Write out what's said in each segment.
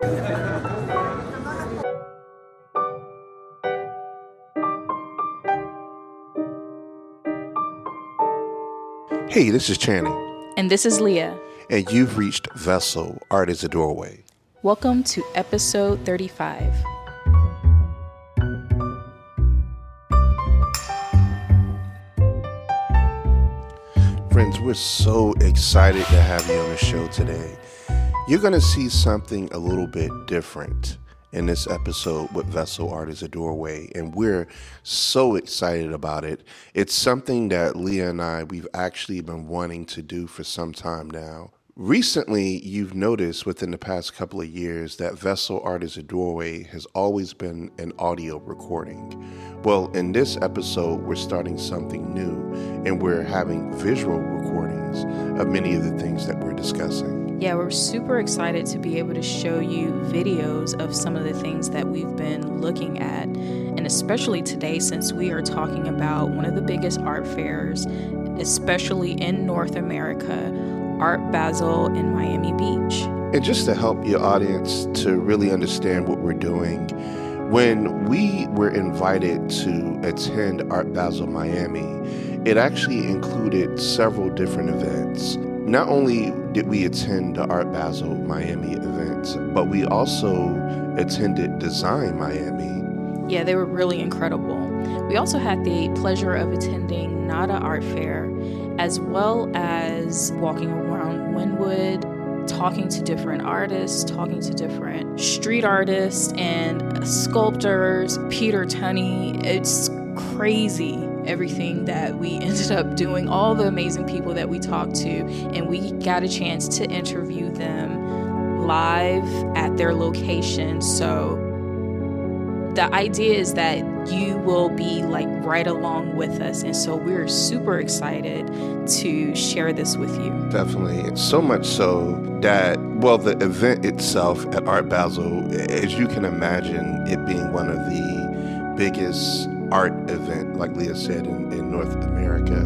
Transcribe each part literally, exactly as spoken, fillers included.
Hey, this is Channing. And this is Leah. And you've reached Vessel, Art is a Doorway. Welcome to episode thirty-five. Friends, we're so excited to have you on the show today. You're going to see something a little bit different in this episode with Vessel, Art is a Doorway, and we're so excited about it. It's something that Leah and I, we've actually been wanting to do for some time now. Recently, you've noticed within the past couple of years that Vessel, Art is a Doorway has always been an audio recording. Well, in this episode, we're starting something new, and we're having visual recordings of many of the things that we're discussing. Yeah, we're super excited to be able to show you videos of some of the things that we've been looking at, and especially today since we are talking about one of the biggest art fairs, especially in North America, Art Basel in Miami Beach. And just to help your audience to really understand what we're doing, when we were invited to attend Art Basel Miami, it actually included several different events. Not only did we attend the Art Basel Miami event, but we also attended Design Miami. Yeah, they were really incredible. We also had the pleasure of attending NADA Art Fair, as well as walking around Wynwood, talking to different artists, talking to different street artists and sculptors, Peter Tunney. It's crazy everything that we ended up doing, all the amazing people that we talked to, and we got a chance to interview them live at their location. So the idea is that you will be like right along with us, and so we're super excited to share this with you. Definitely. So much so that, well, the event itself at Art Basel, as you can imagine, it being one of the biggest art event, like Leah said, in, in North America,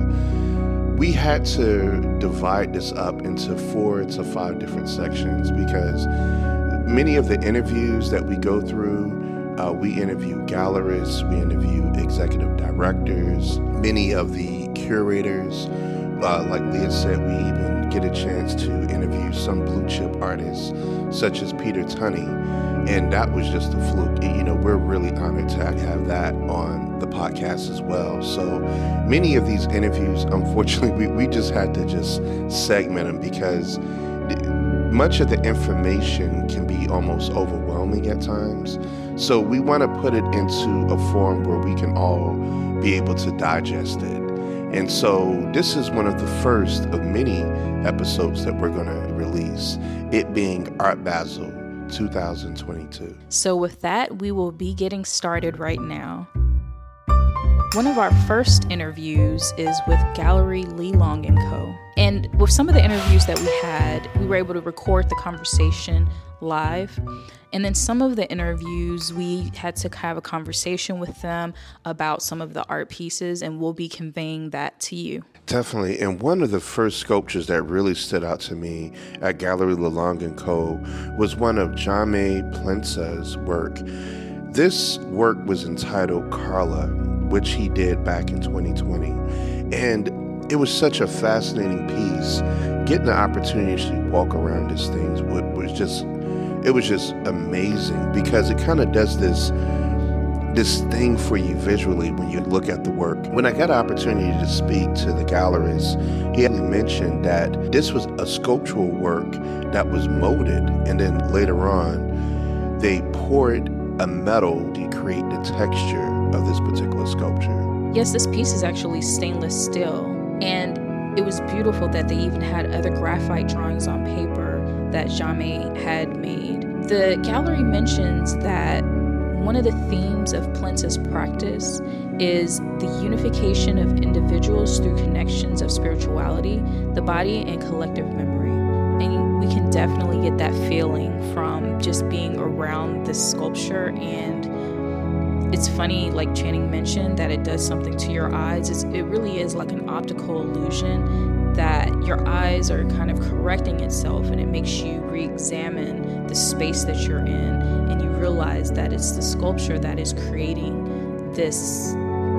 we had to divide this up into four to five different sections because many of the interviews that we go through, uh, we interview gallerists, we interview executive directors, many of the curators. Uh, like Leah said, we even get a chance to interview some blue chip artists, such as Peter Tunney. And that was just a fluke. You know, we're really honored to have that on the podcast as well. So many of these interviews, unfortunately, we, we just had to just segment them because much of the information can be almost overwhelming at times. So we want to put it into a form where we can all be able to digest it. And so this is one of the first of many episodes that we're going to release, it being Art Basel two thousand twenty-two. So with that, we will be getting started right now. One of our first interviews is with Gallery Lee Long and Co. And with some of the interviews that we had, we were able to record the conversation live. And then some of the interviews, we had to have a conversation with them about some of the art pieces, and we'll be conveying that to you. Definitely. And one of the first sculptures that really stood out to me at Gallery Lee Long and Co. was one of Jaume Plensa's work. This work was entitled Carla, which he did back in twenty twenty. And it was such a fascinating piece. Getting the opportunity to walk around this thing was just, it was just amazing because it kind of does this this thing for you visually when you look at the work. When I got an opportunity to speak to the gallerist, he had mentioned that this was a sculptural work that was molded, and then later on, they poured a metal to create the texture of this particular sculpture. Yes, this piece is actually stainless steel, and it was beautiful that they even had other graphite drawings on paper that Jaume had made. The gallery mentions that one of the themes of Plensa's practice is the unification of individuals through connections of spirituality, the body, and collective memory. And we can definitely get that feeling from just being around this sculpture. And it's funny, like Channing mentioned, that it does something to your eyes. It's, it really is like an optical illusion that your eyes are kind of correcting itself, and it makes you re-examine the space that you're in, and you realize that it's the sculpture that is creating this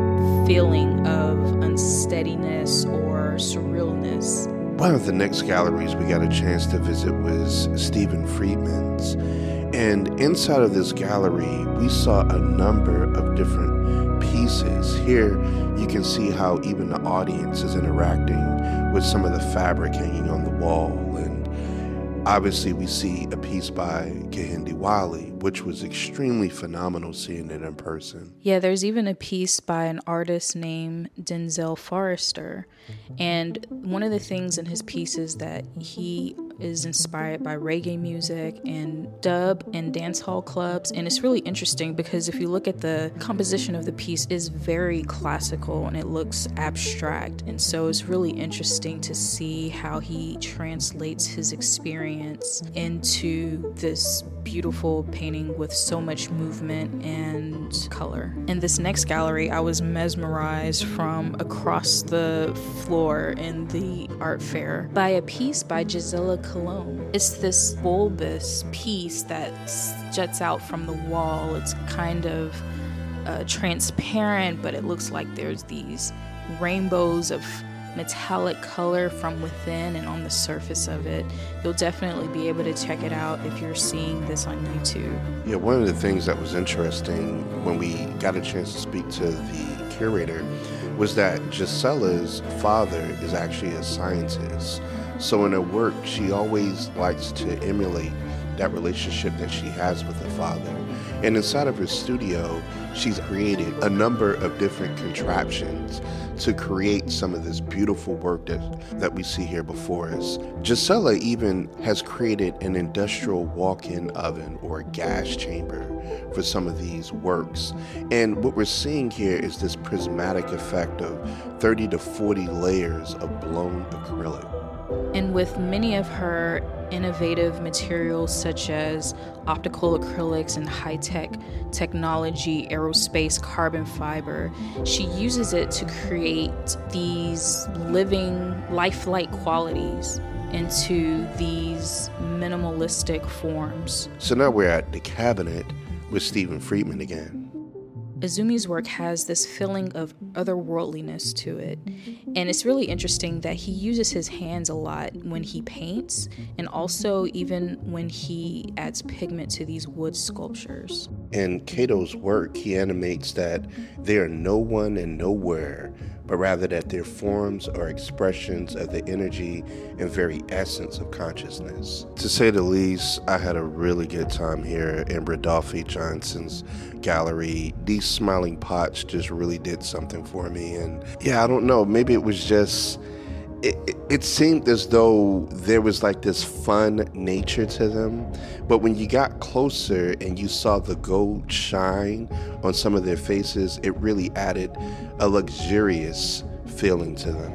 feeling of unsteadiness or surrealness. One of the next galleries we got a chance to visit was Steven Friedman's. And inside of this gallery, we saw a number of different pieces. Here, you can see how even the audience is interacting with some of the fabric hanging on the wall. And obviously, we see a piece by Kehinde Wiley, which was extremely phenomenal seeing it in person. Yeah, there's even a piece by an artist named Denzel Forrester. And one of the things in his piece is that he is inspired by reggae music and dub and dancehall clubs. And it's really interesting because if you look at the composition of the piece, it's very classical and it looks abstract. And so it's really interesting to see how he translates his experience into this beautiful painting with so much movement and color. In this next gallery, I was mesmerized from across the floor in the art fair by a piece by Gisela Colon. It's this bulbous piece that juts out from the wall. It's kind of uh, transparent, but it looks like there's these rainbows of metallic color from within and on the surface of it. You'll definitely be able to check it out if you're seeing this on YouTube. Yeah, one of the things that was interesting when we got a chance to speak to the curator was that Gisela's father is actually a scientist. So in her work, she always likes to emulate that relationship that she has with her father. And inside of her studio, she's created a number of different contraptions to create some of this beautiful work that, that we see here before us. Gisela even has created an industrial walk-in oven or a gas chamber for some of these works. And what we're seeing here is this prismatic effect of thirty to forty layers of blown acrylic. And with many of her innovative materials such as optical acrylics and high-tech technology, aerospace, carbon fiber, she uses it to create these living, lifelike qualities into these minimalistic forms. So now we're at the cabinet with Steven Friedman again. Azumi's work has this feeling of otherworldliness to it. And it's really interesting that he uses his hands a lot when he paints, and also even when he adds pigment to these wood sculptures. In Kato's work, he animates that they are no one and nowhere, but rather that their forms are expressions of the energy and very essence of consciousness. To say the least, I had a really good time here in Rodolphe Johnson's gallery. These smiling pots just really did something for me. And yeah, I don't know, maybe it was just, it, it, it seemed as though there was like this fun nature to them. But when you got closer and you saw the gold shine on some of their faces, it really added a luxurious feeling to them.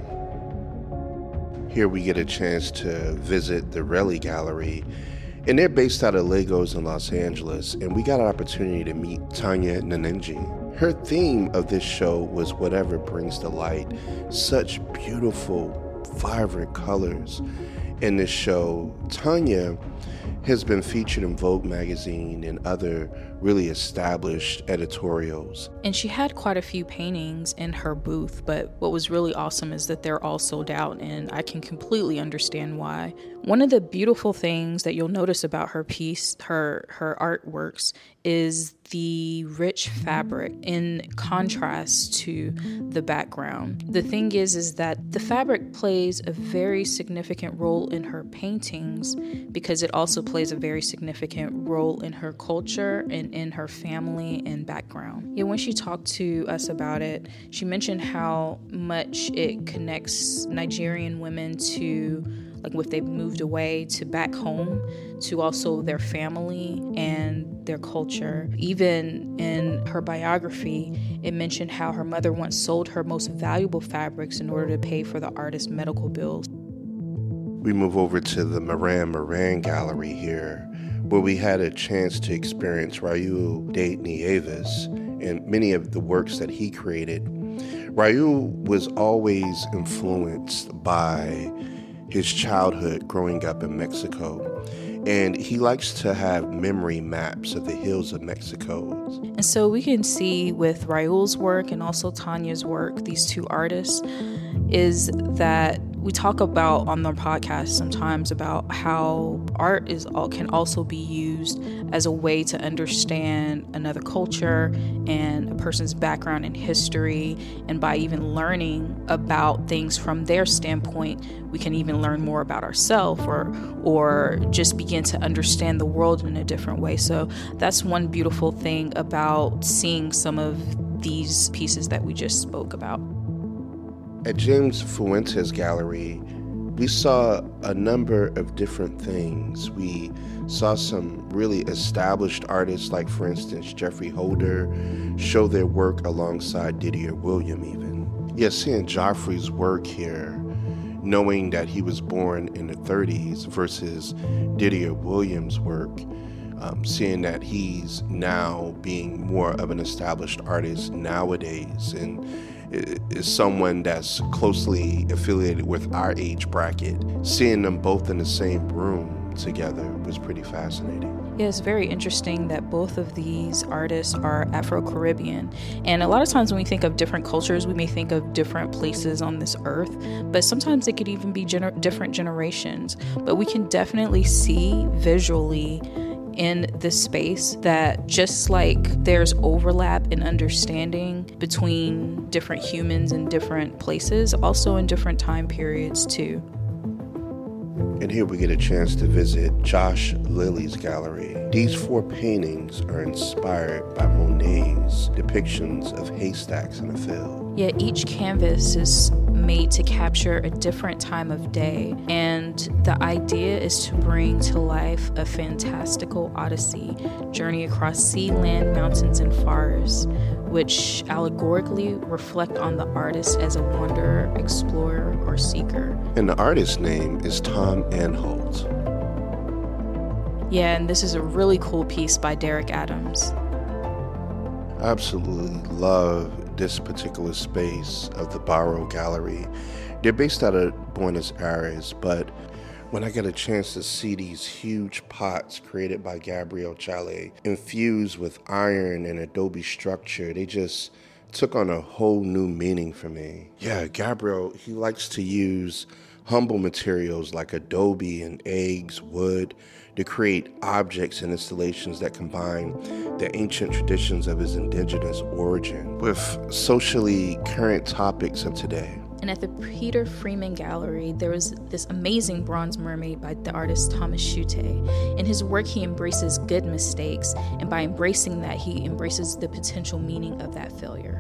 Here we get a chance to visit the Relly Gallery, and they're based out of Lagos in Los Angeles, and we got an opportunity to meet Tanya Nanenji. Her theme of this show was whatever brings to light. Such beautiful, vibrant colors in this show. Tanya has been featured in Vogue magazine and other really established editorials. And she had quite a few paintings in her booth, but what was really awesome is that they're all sold out, and I can completely understand why. One of the beautiful things that you'll notice about her piece, her her artworks, is the rich fabric in contrast to the background. The thing is, is that the fabric plays a very significant role in her paintings because it also plays a very significant role in her culture and in her family and background. Yeah, when she talked to us about it, she mentioned how much it connects Nigerian women to, like, if they've moved away to back home, to also their family and their culture. Even in her biography, it mentioned how her mother once sold her most valuable fabrics in order to pay for the artist's medical bills. We move over to the Moran Moran Gallery here, where we had a chance to experience Raul de Nieves and many of the works that he created. Raul was always influenced by his childhood growing up in Mexico. And he likes to have memory maps of the hills of Mexico. And so we can see with Raul's work and also Tanya's work, these two artists, is that we talk about on the podcast sometimes about how art is all can also be used as a way to understand another culture and a person's background and history. And by even learning about things from their standpoint, we can even learn more about ourselves or or just begin to understand the world in a different way. So that's one beautiful thing about seeing some of these pieces that we just spoke about. At James Fuentes Gallery, we saw a number of different things. We saw some really established artists, like, for instance, Geoffrey Holder, show their work alongside Didier William even. Yeah, seeing Geoffrey's work here, knowing that he was born in the thirties versus Didier Williams' work, um, seeing that he's now being more of an established artist nowadays and is someone that's closely affiliated with our age bracket. Seeing them both in the same room together was pretty fascinating. Yeah, it's very interesting that both of these artists are Afro-Caribbean. And a lot of times when we think of different cultures, we may think of different places on this earth, but sometimes it could even be gener- different generations. But we can definitely see visually in this space that just like there's overlap in understanding between different humans in different places, also in different time periods too. And here we get a chance to visit Josh Lilly's gallery. These four paintings are inspired by Monet's depictions of haystacks in a field. Yeah, each canvas is made to capture a different time of day, and the idea is to bring to life a fantastical odyssey, journey across sea, land, mountains, and forests, which allegorically reflect on the artist as a wanderer, explorer, or seeker. And the artist's name is Tom Anholt. Yeah, and this is a really cool piece by Derek Adams. I absolutely love this particular space of the Barrow Gallery. They're based out of Buenos Aires, but when I get a chance to see these huge pots created by Gabriel Chalet, infused with iron and adobe structure, they just took on a whole new meaning for me. Yeah, Gabriel, he likes to use humble materials like adobe and eggs, wood, to create objects and installations that combine the ancient traditions of his indigenous origin with socially current topics of today. And at the Peter Freeman Gallery, there was this amazing bronze mermaid by the artist Thomas Schutte. In his work, he embraces good mistakes, and by embracing that, he embraces the potential meaning of that failure.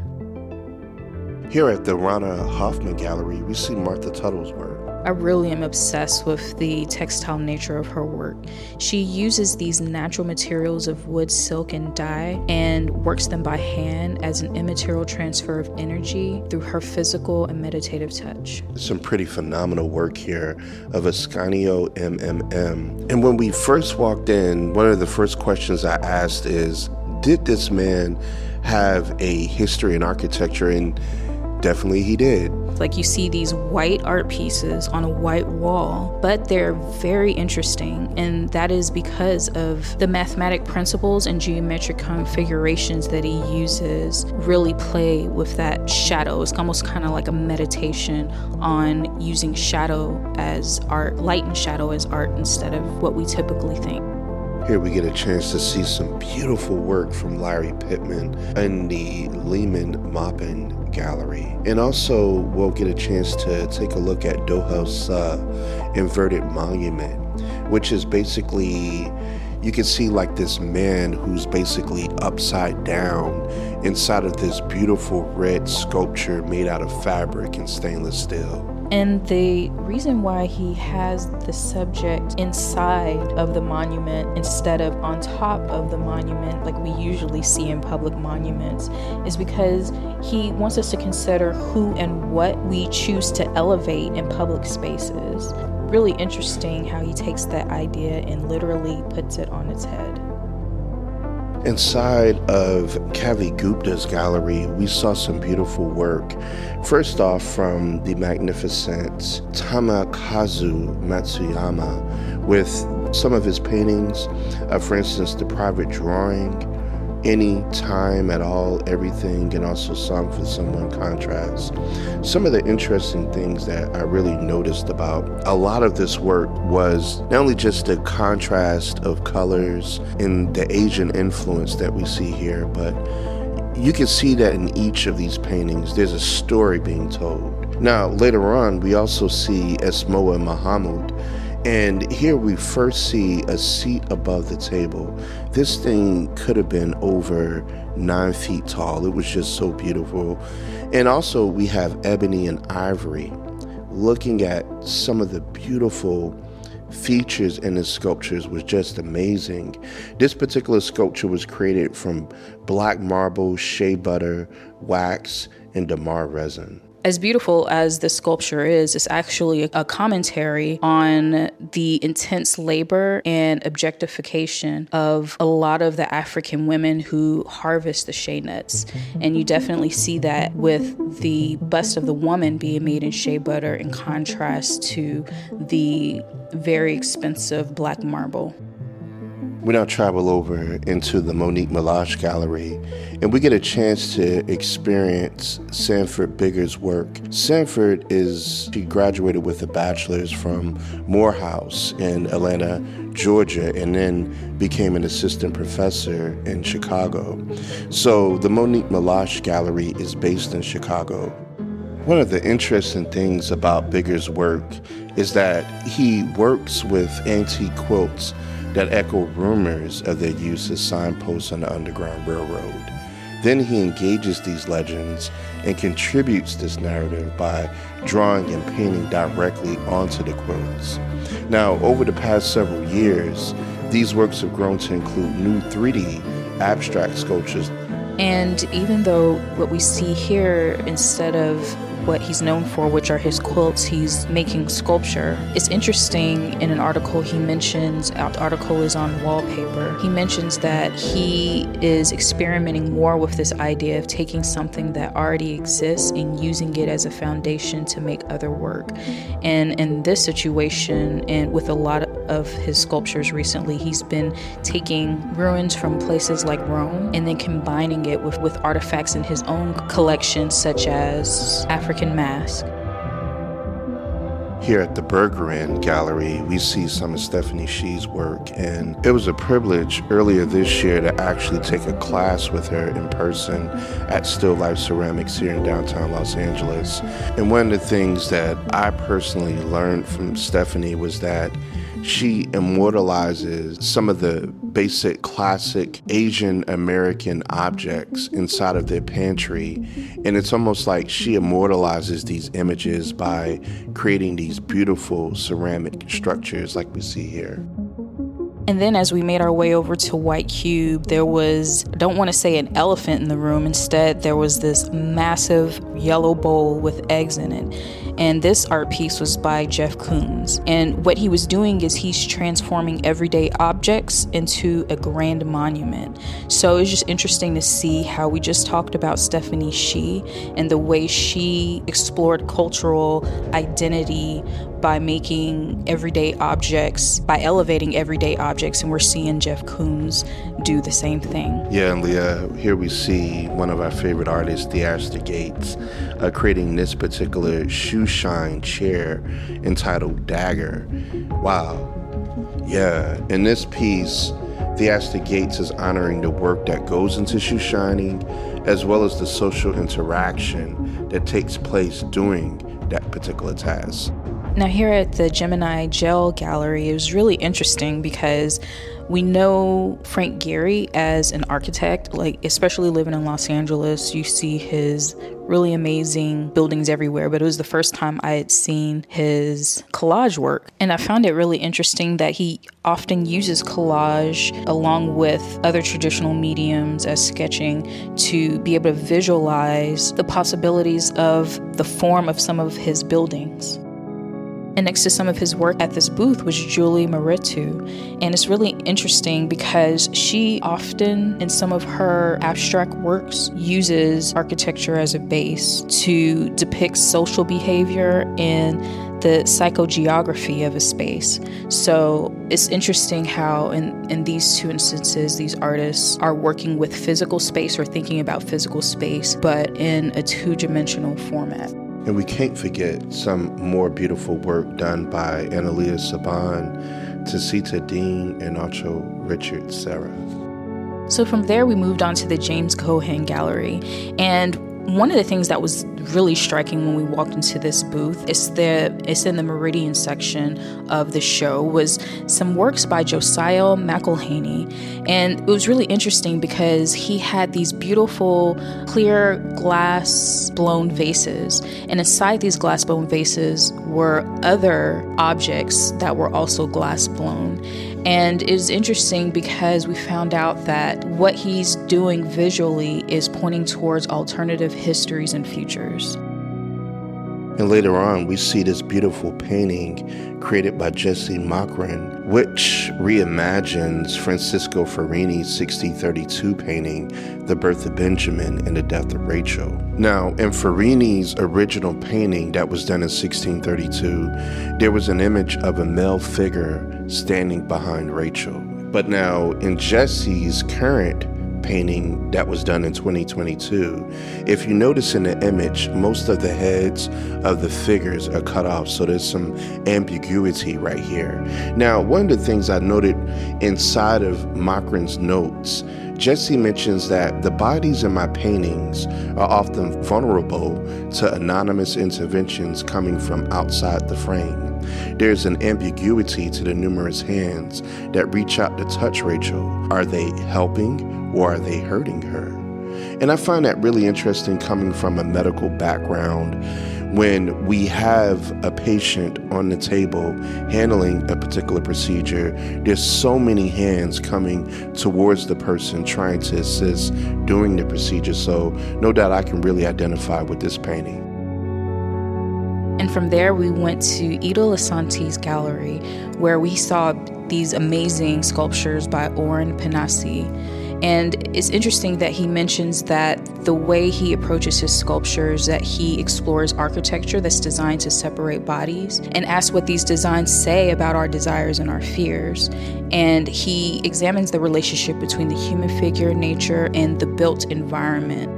Here at the Rana Hoffman Gallery, we see Martha Tuttle's work. I really am obsessed with the textile nature of her work. She uses these natural materials of wood, silk, and dye and works them by hand as an immaterial transfer of energy through her physical and meditative touch. Some pretty phenomenal work here of Ascanio M M M. And when we first walked in, one of the first questions I asked is, did this man have a history in architecture? And definitely he did. Like, you see these white art pieces on a white wall, but they're very interesting, and that is because of the mathematic principles and geometric configurations that he uses really play with that shadow. It's almost kind of like a meditation on using shadow as art, light and shadow as art, instead of what we typically think. Here we get a chance to see some beautiful work from Larry Pittman in the Lehman Maupin Gallery. And also we'll get a chance to take a look at Dohel Suh Inverted Monument, which is basically, you can see like this man who's basically upside down inside of this beautiful red sculpture made out of fabric and stainless steel. And the reason why he has the subject inside of the monument instead of on top of the monument like we usually see in public monuments is because he wants us to consider who and what we choose to elevate in public spaces. Really interesting how he takes that idea and literally puts it on its head. Inside of Kavi Gupta's gallery, we saw some beautiful work. First off, from the magnificent Tamakazu Matsuyama, with some of his paintings, uh, for instance, The Private Drawing, Any Time at All, Everything, and also Song for Someone Contrast. Some of the interesting things that I really noticed about a lot of this work was not only just the contrast of colors and the Asian influence that we see here, but you can see that in each of these paintings, there's a story being told. Now, later on, we also see Esmoa Mahamud, and here we first see a seat above the table. This thing could have been over nine feet tall. It was just so beautiful. And also we have Ebony and Ivory looking at some of the beautiful features in the sculptures was just amazing. This particular sculpture was created from black marble, shea butter, wax, and damar resin. As beautiful as this sculpture is, it's actually a commentary on the intense labor and objectification of a lot of the African women who harvest the shea nuts. And you definitely see that with the bust of the woman being made in shea butter in contrast to the very expensive black marble. We now travel over into the Monique Milosh Gallery, and we get a chance to experience Sanford Bigger's work. Sanford is, she graduated with a bachelor's from Morehouse in Atlanta, Georgia, and then became an assistant professor in Chicago. So the Monique Milosh Gallery is based in Chicago. One of the interesting things about Bigger's work is that he works with antique quilts that echo rumors of their use as signposts on the Underground Railroad. Then he engages these legends and contributes this narrative by drawing and painting directly onto the quilts. Now, over the past several years, these works have grown to include new three D abstract sculptures. And even though what we see here, instead of what he's known for, which are his quilts, he's making sculpture. It's interesting, in an article he mentions, the article is on wallpaper, he mentions that he is experimenting more with this idea of taking something that already exists and using it as a foundation to make other work. And in this situation, and with a lot of his sculptures recently, he's been taking ruins from places like Rome and then combining it with, with artifacts in his own collection, such as African mask. Here at the Bergeren Gallery, we see some of Stephanie Shee's work, and it was a privilege earlier this year to actually take a class with her in person at Still Life Ceramics here in downtown Los Angeles. And one of the things that I personally learned from Stephanie was that she immortalizes some of the basic classic Asian American objects inside of their pantry. And it's almost like she immortalizes these images by creating these beautiful ceramic structures like we see here. And then as we made our way over to White Cube, there was, I don't want to say an elephant in the room. Instead, there was this massive yellow bowl with eggs in it. And this art piece was by Jeff Koons. And what he was doing is he's transforming everyday objects into a grand monument. So it's just interesting to see how we just talked about Stephanie Shee and the way she explored cultural identity by making everyday objects, by elevating everyday objects, and we're seeing Jeff Koons do the same thing. Yeah, and Leah, here we see one of our favorite artists, Theaster Gates, uh, creating this particular shoe shine chair entitled Dagger. Wow. Yeah, in this piece, Theaster Gates is honoring the work that goes into shoe shining, as well as the social interaction that takes place doing that particular task. Now here at the Gemini Gel Gallery, it was really interesting because we know Frank Gehry as an architect, like especially living in Los Angeles, you see his really amazing buildings everywhere, but it was the first time I had seen his collage work. And I found it really interesting that he often uses collage along with other traditional mediums as sketching to be able to visualize the possibilities of the form of some of his buildings. And next to some of his work at this booth was Julie Mehretu. And it's really interesting because she often, in some of her abstract works, uses architecture as a base to depict social behavior and the psychogeography of a space. So it's interesting how in, in these two instances, these artists are working with physical space or thinking about physical space, but in a two-dimensional format. And we can't forget some more beautiful work done by Analia Saban, Tacita Dean, and Archo Richard Serra. So from there, we moved on to the James Cohen Gallery. And one of the things that was really striking when we walked into this booth, it's the it's in the Meridian section of the show, was some works by Josiah McElhaney. And it was really interesting because he had these beautiful clear glass blown vases, and inside these glass blown vases were other objects that were also glass blown. And it was interesting because we found out that what he's doing visually is pointing towards alternative histories and futures. And later on, we see this beautiful painting created by Jesse Makran, which reimagines Francisco Ferrini's sixteen thirty-two painting, The Birth of Benjamin and the Death of Rachel. Now, in Ferrini's original painting that was done in sixteen thirty-two, there was an image of a male figure standing behind Rachel. But now, in Jesse's current painting that was done in twenty twenty-two, if you notice in the image, most of the heads of the figures are cut off, so there's some ambiguity right here. Now, one of the things I noted inside of Makran's notes, Jesse mentions that the bodies in my paintings are often vulnerable to anonymous interventions coming from outside the frame. There's an ambiguity to the numerous hands that reach out to touch Rachel. Are they helping or are they hurting her? And I find that really interesting coming from a medical background. When we have a patient on the table handling a particular procedure, there's so many hands coming towards the person trying to assist doing the procedure. So no doubt I can really identify with this painting. And from there, we went to Ito Lasante's gallery, where we saw these amazing sculptures by Oren Panassi. And it's interesting that he mentions that the way he approaches his sculptures, that he explores architecture that's designed to separate bodies and asks what these designs say about our desires and our fears. And he examines the relationship between the human figure, nature, and the built environment.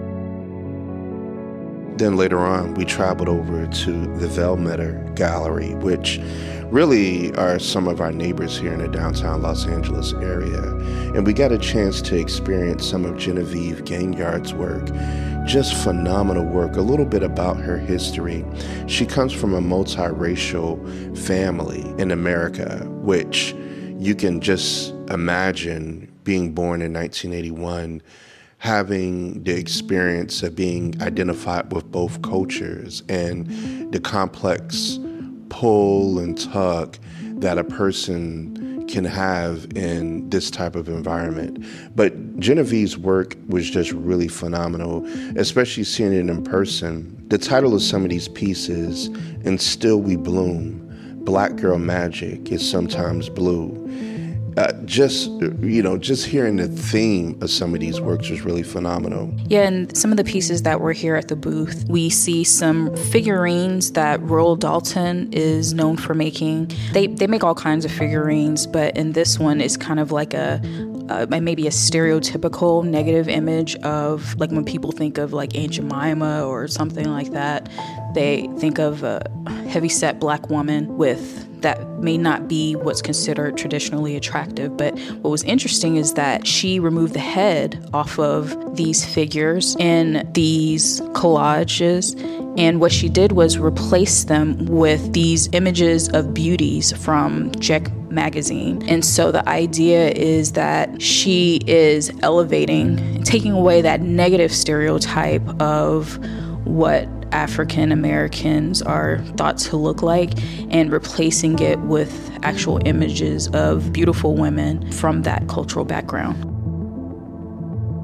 Then later on, we traveled over to the Velmeter Gallery, which really are some of our neighbors here in the downtown Los Angeles area. And we got a chance to experience some of Genevieve Gaignard's work. Just phenomenal work, a little bit about her history. She comes from a multiracial family in America, which you can just imagine being born in nineteen eighty-one, having the experience of being identified with both cultures and the complex pull and tug that a person can have in this type of environment. But Genevieve's work was just really phenomenal, especially seeing it in person. The title of some of these pieces, And Still We Bloom, Black Girl Magic is Sometimes Blue. Uh, just, you know, just hearing the theme of some of these works was really phenomenal. Yeah, and some of the pieces that were here at the booth, we see some figurines that Royal Dalton is known for making. They they make all kinds of figurines, but in this one, it's kind of like a, uh, maybe a stereotypical negative image of, like, when people think of, like, Aunt Jemima or something like that, they think of a heavy-set black woman with that may not be what's considered traditionally attractive. But what was interesting is that she removed the head off of these figures in these collages, and what she did was replace them with these images of beauties from Jet magazine. And so the idea is that she is elevating, taking away that negative stereotype of what African Americans are thought to look like and replacing it with actual images of beautiful women from that cultural background.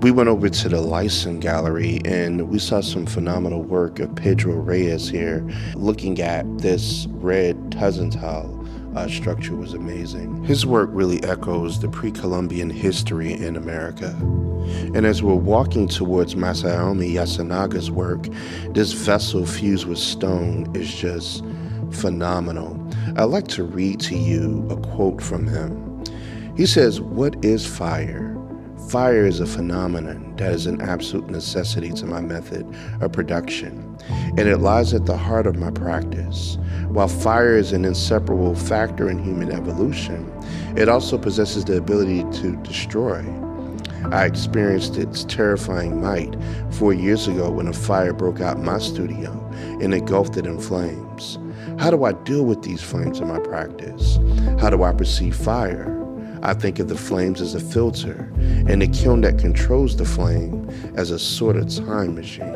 We went over to the Lyson Gallery and we saw some phenomenal work of Pedro Reyes here. Looking at this red Tusenthal uh, structure was amazing. His work really echoes the pre-Columbian history in America. And as we're walking towards Masaomi Yasunaga's work, this vessel fused with stone is just phenomenal. I'd like to read to you a quote from him. He says, "What is fire? Fire is a phenomenon that is an absolute necessity to my method of production, and it lies at the heart of my practice. While fire is an inseparable factor in human evolution, it also possesses the ability to destroy. I experienced its terrifying might four years ago when a fire broke out in my studio and engulfed it in flames. How do I deal with these flames in my practice? How do I perceive fire? I think of the flames as a filter, and the kiln that controls the flame as a sort of time machine."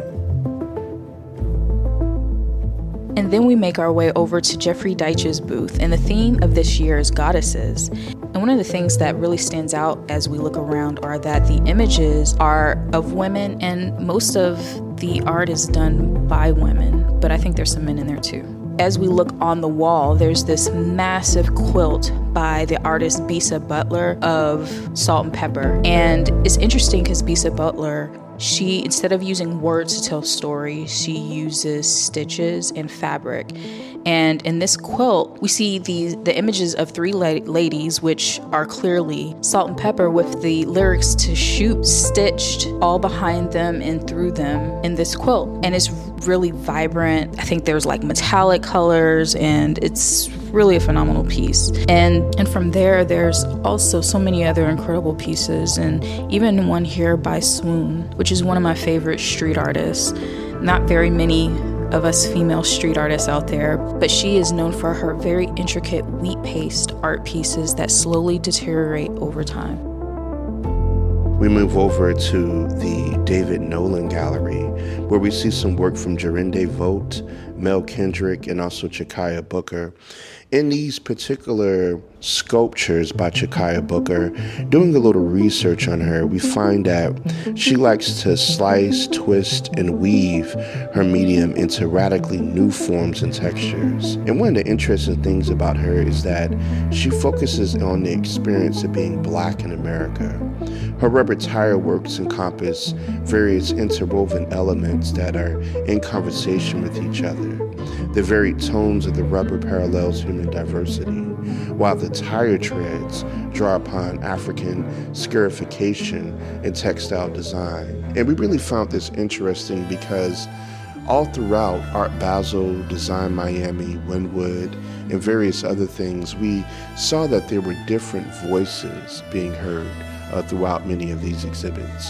And then we make our way over to Jeffrey Deitch's booth, and the theme of this year is goddesses. And one of the things that really stands out as we look around are that the images are of women, and most of the art is done by women, but I think there's some men in there too. As we look on the wall, there's this massive quilt by the artist Bisa Butler of Salt and Pepper. And it's interesting because Bisa Butler, she, instead of using words to tell stories, she uses stitches and fabric. And in this quilt, we see the, the images of three la- ladies, which are clearly Salt and Pepper, with the lyrics to shoot stitched all behind them and through them in this quilt. And it's really vibrant. I think there's like metallic colors, and it's really a phenomenal piece. And and from there, there's also so many other incredible pieces, and even one here by Swoon, which is one of my favorite street artists. Not very many of us female street artists out there, but she is known for her very intricate wheat paste art pieces that slowly deteriorate over time. We move over to the David Nolan Gallery, where we see some work from Jorinde Vogt, Mel Kendrick, and also Chakaya Booker. In these particular sculptures by Chakaya Booker, doing a little research on her, we find that she likes to slice, twist, and weave her medium into radically new forms and textures. And one of the interesting things about her is that she focuses on the experience of being Black in America. Her rubber tire works encompass various interwoven elements that are in conversation with each other. The varied tones of the rubber parallels human diversity, while the tire treads draw upon African scarification and textile design. And we really found this interesting because all throughout Art Basel, Design Miami, Wynwood, and various other things, we saw that there were different voices being heard uh, throughout many of these exhibits.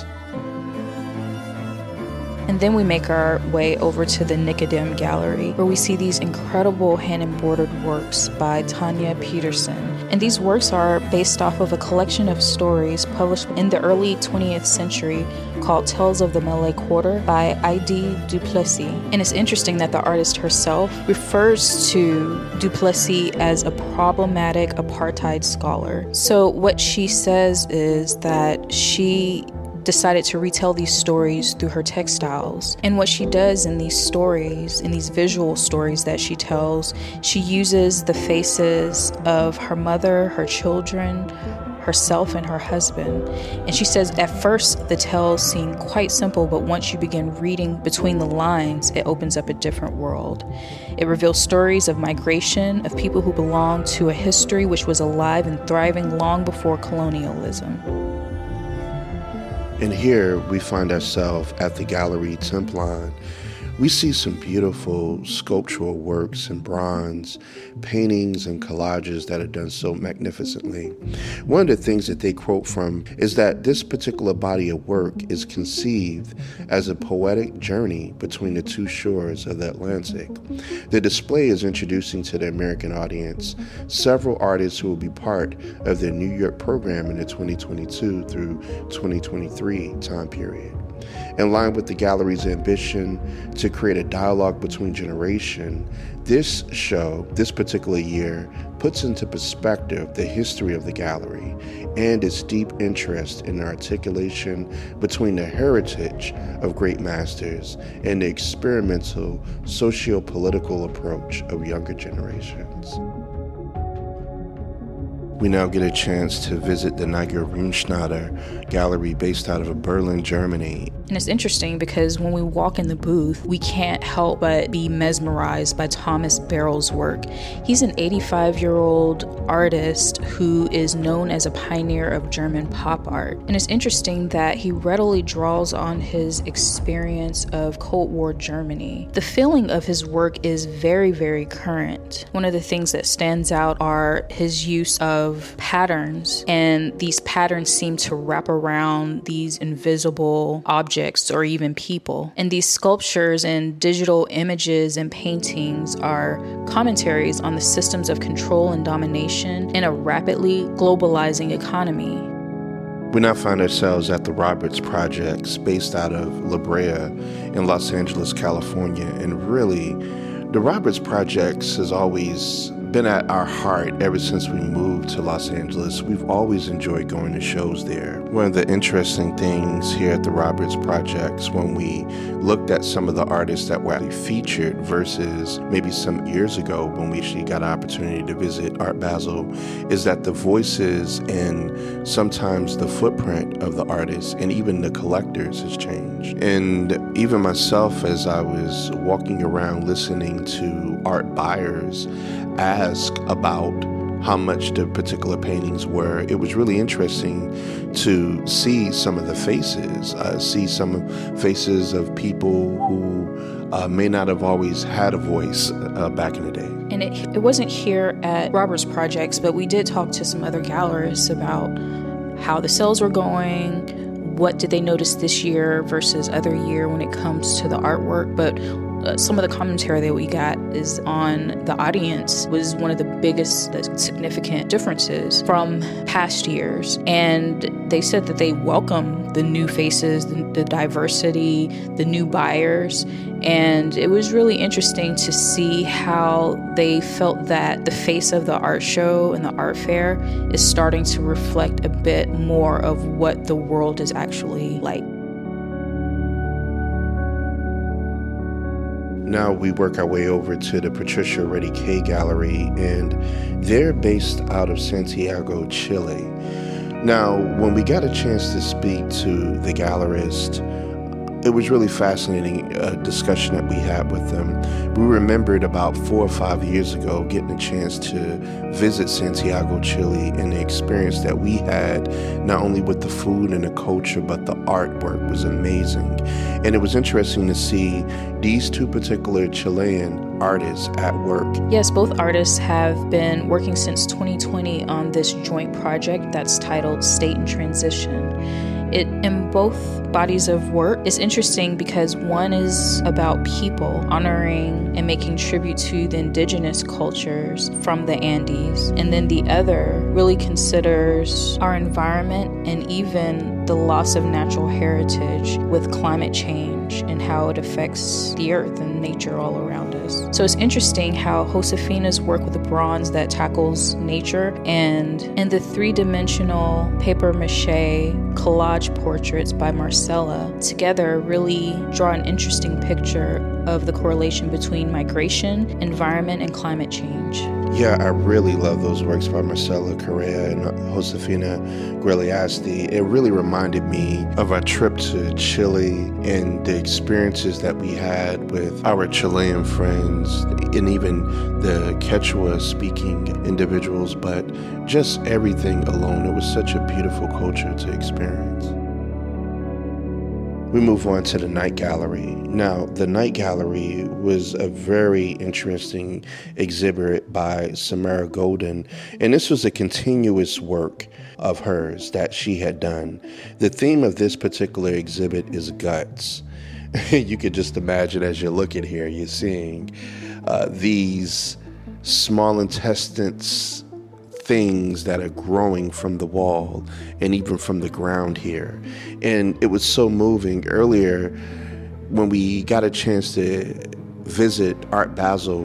And then we make our way over to the Nicodem Gallery, where we see these incredible hand-embroidered works by Tanya Peterson. And these works are based off of a collection of stories published in the early twentieth century called Tales of the Malay Quarter by Heidi du Plessis. And it's interesting that the artist herself refers to du Plessis as a problematic apartheid scholar. So what she says is that she decided to retell these stories through her textiles. And what she does in these stories, in these visual stories that she tells, she uses the faces of her mother, her children, herself, and her husband. And she says at first the tales seem quite simple, but once you begin reading between the lines, it opens up a different world. It reveals stories of migration, of people who belong to a history which was alive and thriving long before colonialism. And here we find ourselves at the Gallery Templon. We see some beautiful sculptural works in bronze, paintings and collages that are done so magnificently. One of the things that they quote from is that this particular body of work is conceived as a poetic journey between the two shores of the Atlantic. The display is introducing to the American audience several artists who will be part of the New York program in the twenty twenty-two through twenty twenty-three time period. In line with the gallery's ambition to create a dialogue between generations, this show, this particular year, puts into perspective the history of the gallery and its deep interest in the articulation between the heritage of great masters and the experimental socio-political approach of younger generations. We now get a chance to visit the Niger Rundschneider Gallery based out of Berlin, Germany. And it's interesting because when we walk in the booth, we can't help but be mesmerized by Thomas Barrell's work. He's an eighty-five-year-old artist who is known as a pioneer of German pop art. And it's interesting that he readily draws on his experience of Cold War Germany. The feeling of his work is very, very current. One of the things that stands out are his use of patterns, and these patterns seem to wrap around these invisible objects or even people. And these sculptures and digital images and paintings are commentaries on the systems of control and domination in a rapidly globalizing economy. We now find ourselves at the Roberts Projects based out of La Brea in Los Angeles, California. And really, the Roberts Projects has always been at our heart ever since we moved to Los Angeles. We've always enjoyed going to shows there. One of the interesting things here at the Roberts Projects, when we looked at some of the artists that were featured versus maybe some years ago when we actually got an opportunity to visit Art Basel, is that the voices and sometimes the footprint of the artists and even the collectors has changed. And even myself, as I was walking around listening to art buyers ask about how much the particular paintings were, it was really interesting to see some of the faces, uh, see some faces of people who uh, may not have always had a voice uh, back in the day. And it, it wasn't here at Roberts Projects, but we did talk to some other gallerists about how the sales were going, what did they notice this year versus other year when it comes to the artwork. But Uh, some of the commentary that we got is on the audience was one of the biggest uh, significant differences from past years. And they said that they welcome the new faces, the, the diversity, the new buyers. And it was really interesting to see how they felt that the face of the art show and the art fair is starting to reflect a bit more of what the world is actually like. Now we work our way over to the Patricia Reddy Kay Gallery, and they're based out of Santiago, Chile. Now, when we got a chance to speak to the gallerist, it was really fascinating uh, discussion that we had with them. We remembered about four or five years ago getting a chance to visit Santiago, Chile, and the experience that we had, not only with the food and the culture, but the artwork was amazing. And it was interesting to see these two particular Chilean artists at work. Yes, both artists have been working since twenty twenty on this joint project that's titled State in Transition. It, in both bodies of work, is interesting because one is about people honoring and making tribute to the indigenous cultures from the Andes, and then the other really considers our environment and even the loss of natural heritage with climate change and how it affects the earth and nature all around us. So it's interesting how Josefina's work with the bronze that tackles nature and in the three-dimensional paper mache collage portraits by Marcella together really draw an interesting picture of the correlation between migration, environment, and climate change. Yeah, I really love those works by Marcella Correa and Josefina Guerliasti. It really reminded me of our trip to Chile and the experiences that we had with our Chilean friends and even the Quechua-speaking individuals, but just everything alone. It was such a beautiful culture to experience. We move on to the Night Gallery. Now, the Night Gallery was a very interesting exhibit by Samara Golden, and this was a continuous work of hers that she had done. The theme of this particular exhibit is guts. You could just imagine as you're looking here, you're seeing uh, these small intestines things that are growing from the wall and even from the ground here. And it was so moving. Earlier, when we got a chance to visit Art Basel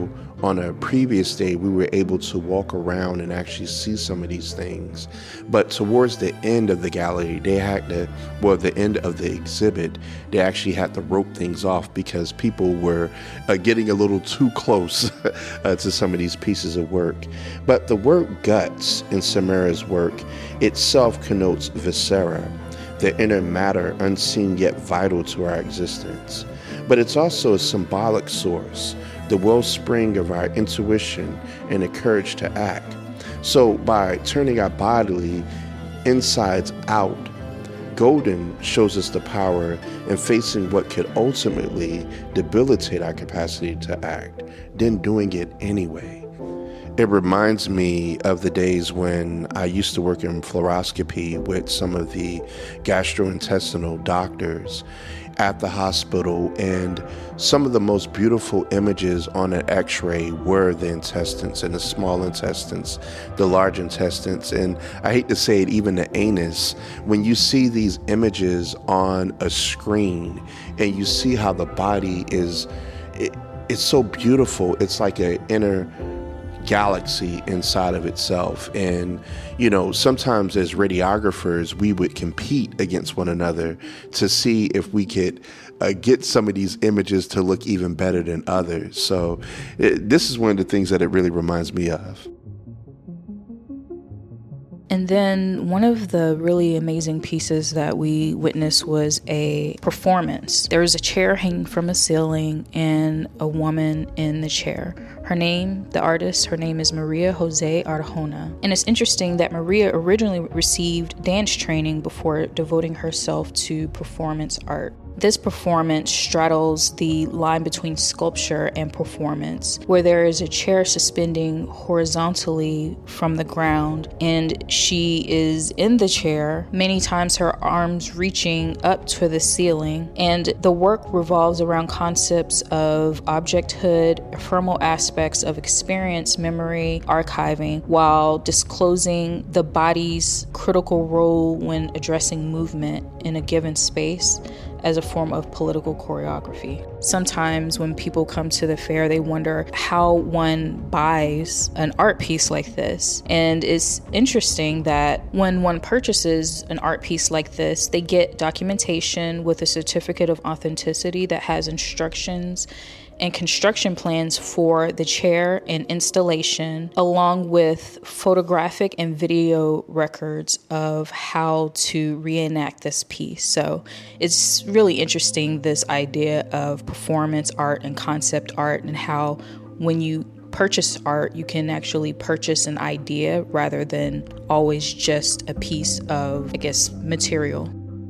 on a previous day, we were able to walk around and actually see some of these things. But towards the end of the gallery, they had to, well, the end of the exhibit, they actually had to rope things off because people were uh, getting a little too close uh, to some of these pieces of work. But the word guts in Samara's work itself connotes viscera, the inner matter unseen yet vital to our existence. But it's also a symbolic source, the wellspring of our intuition and the courage to act. So by turning our bodily insides out, Golden shows us the power in facing what could ultimately debilitate our capacity to act, then doing it anyway. It reminds me of the days when I used to work in fluoroscopy with some of the gastrointestinal doctors at the hospital, and some of the most beautiful images on an x-ray were the intestines and the small intestines, the large intestines, and I hate to say it, even the anus. When you see these images on a screen and you see how the body is, it, it's so beautiful. It's like an inner galaxy inside of itself. And you know, sometimes as radiographers we would compete against one another to see if we could uh, get some of these images to look even better than others. So it, this is one of the things that it really reminds me of. And then one of the really amazing pieces that we witnessed was a performance. There was a chair hanging from a ceiling and a woman in the chair. Her name, the artist, her name is Maria Jose Arjona. And it's interesting that Maria originally received dance training before devoting herself to performance art. This performance straddles the line between sculpture and performance, where there is a chair suspending horizontally from the ground, and she is in the chair, many times her arms reaching up to the ceiling. And the work revolves around concepts of objecthood, ephemeral aspects of experience, memory, archiving, while disclosing the body's critical role when addressing movement in a given space as a form of political choreography. Sometimes when people come to the fair, they wonder how one buys an art piece like this. And it's interesting that when one purchases an art piece like this, they get documentation with a certificate of authenticity that has instructions and construction plans for the chair and installation, along with photographic and video records of how to reenact this piece. So it's really interesting, this idea of performance art and concept art, and how when you purchase art, you can actually purchase an idea rather than always just a piece of, I guess, material.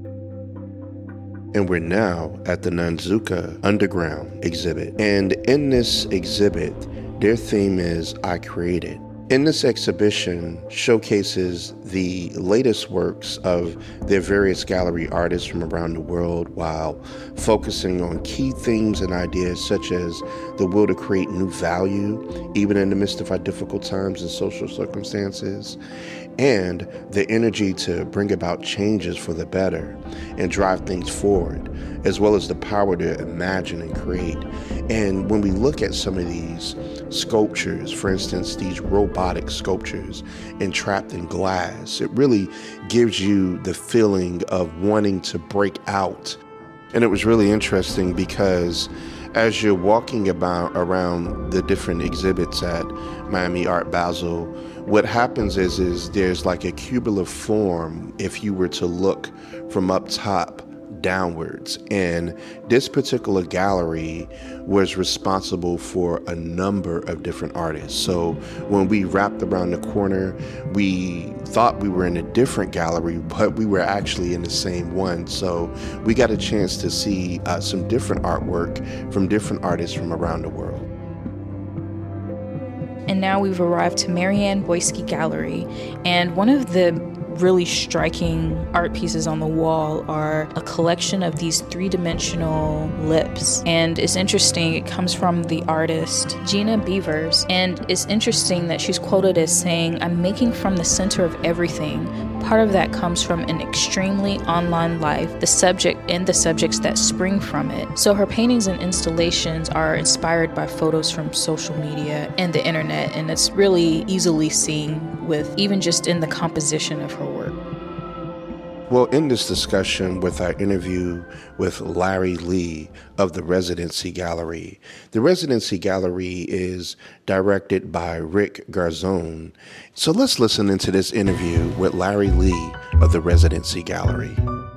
And we're now at the Nanzuka Underground exhibit. And in this exhibit, their theme is I Created. In this exhibition showcases the latest works of their various gallery artists from around the world, while focusing on key themes and ideas such as the will to create new value, even in the midst of our difficult times and social circumstances, and the energy to bring about changes for the better and drive things forward, as well as the power to imagine and create. And when we look at some of these sculptures, for instance, these robotic sculptures entrapped in glass, it really gives you the feeling of wanting to break out. And it was really interesting because as you're walking about around the different exhibits at Miami Art Basel, what happens is, is there's like a cubular form if you were to look from up top downwards. And this particular gallery was responsible for a number of different artists. So when we wrapped around the corner, we thought we were in a different gallery, but we were actually in the same one. So we got a chance to see uh, some different artwork from different artists from around the world. And now we've arrived to Marianne Boyski Gallery, and one of the really striking art pieces on the wall are a collection of these three-dimensional lips. And it's interesting, it comes from the artist Gina Beavers, and it's interesting that she's quoted as saying, "I'm making from the center of everything, Part of that comes from an extremely online life, the subject and the subjects that spring from it. So her paintings and installations are inspired by photos from social media and the internet, and it's really easily seen with even just in the composition of her work. Well, in this discussion with our interview with Larry Lee of the Residency Gallery, the Residency Gallery is directed by Rick Garzone. So let's listen into this interview with Larry Lee of the Residency Gallery.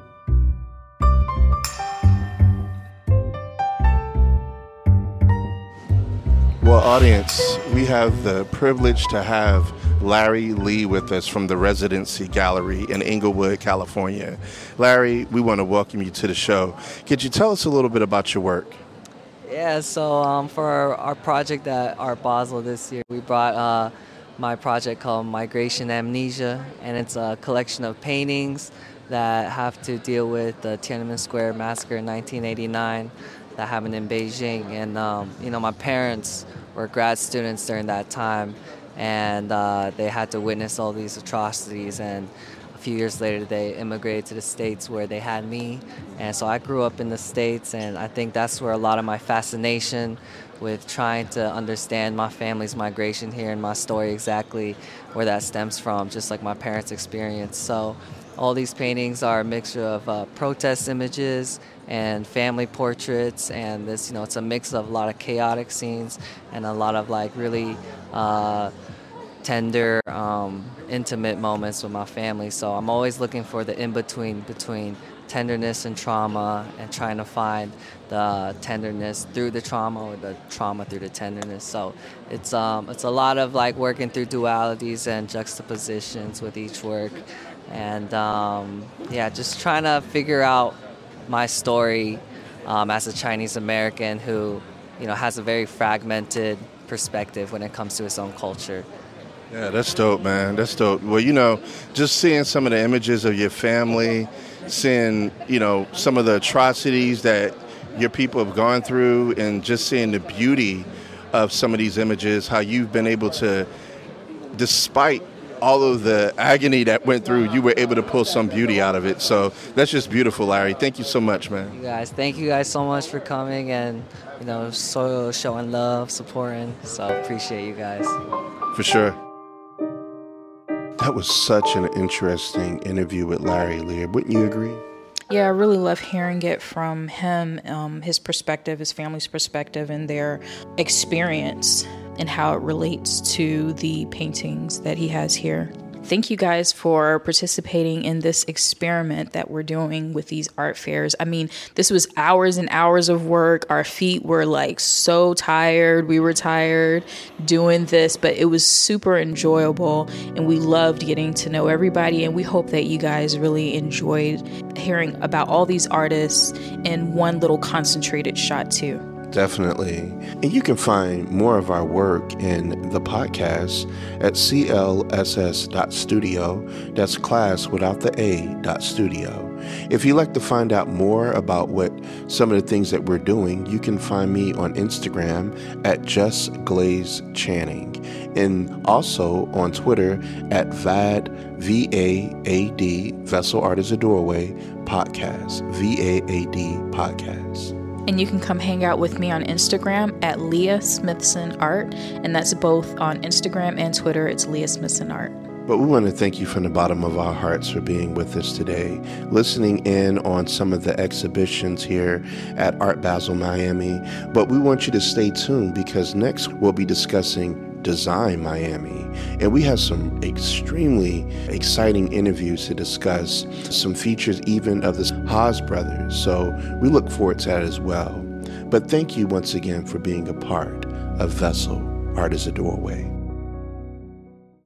Well, audience, we have the privilege to have Larry Lee with us from the Residency Gallery in Inglewood, California. Larry, we want to welcome you to the show. Could you tell us a little bit about your work? Yeah, so um, for our, our project at Art Basel this year, we brought uh, my project called Migration Amnesia, and it's a collection of paintings that have to deal with the Tiananmen Square massacre in nineteen eighty-nine that happened in Beijing. And, um, you know, my parents were grad students during that time, and uh, they had to witness all these atrocities, and a few years later they immigrated to the States where they had me. And so I grew up in the States, and I think that's where a lot of my fascination with trying to understand my family's migration here and my story, exactly where that stems from, just like my parents' experience. So all these paintings are a mixture of uh, protest images and family portraits, and this, you know, it's a mix of a lot of chaotic scenes and a lot of like really uh, tender, um, intimate moments with my family. So I'm always looking for the in-between between tenderness and trauma, and trying to find the tenderness through the trauma or the trauma through the tenderness. So it's um it's a lot of like working through dualities and juxtapositions with each work, and um, yeah, just trying to figure out my story um, as a Chinese American who, you know, has a very fragmented perspective when it comes to his own culture. Yeah, that's dope, man. That's dope. Well, you know, just seeing some of the images of your family, seeing, you know, some of the atrocities that your people have gone through, and just seeing the beauty of some of these images, how you've been able to, despite all of the agony that went through, you were able to pull some beauty out of it. So that's just beautiful, Larry. Thank you so much, man. You guys, thank you guys so much for coming and, you know, so showing love, supporting. So appreciate you guys. For sure. That was such an interesting interview with Larry Lee. Wouldn't you agree? Yeah, I really love hearing it from him, um, his perspective, his family's perspective, and their experience and how it relates to the paintings that he has here. Thank you guys for participating in this experiment that we're doing with these art fairs. I mean, this was hours and hours of work. Our feet were like so tired. We were tired doing this, but it was super enjoyable, and we loved getting to know everybody. And we hope that you guys really enjoyed hearing about all these artists in one little concentrated shot too. Definitely. And you can find more of our work in the podcast at c l s s dot studio. That's class without the A dot studio. If you'd like to find out more about what some of the things that we're doing, you can find me on Instagram at Just Glaze Channing, and also on Twitter at VAD, V A A D, Vessel Art is a Doorway, podcast, V A A D, podcast. And you can come hang out with me on Instagram at Leah Smithson Art, and that's both on Instagram and Twitter. It's Leah Smithson Art. But we want to thank you from the bottom of our hearts for being with us today, listening in on some of the exhibitions here at Art Basel Miami. But we want you to stay tuned, because next we'll be discussing Design Miami. And we have some extremely exciting interviews to discuss, some features even of the Haas brothers. So we look forward to that as well. But thank you once again for being a part of Vessel Art is a Doorway.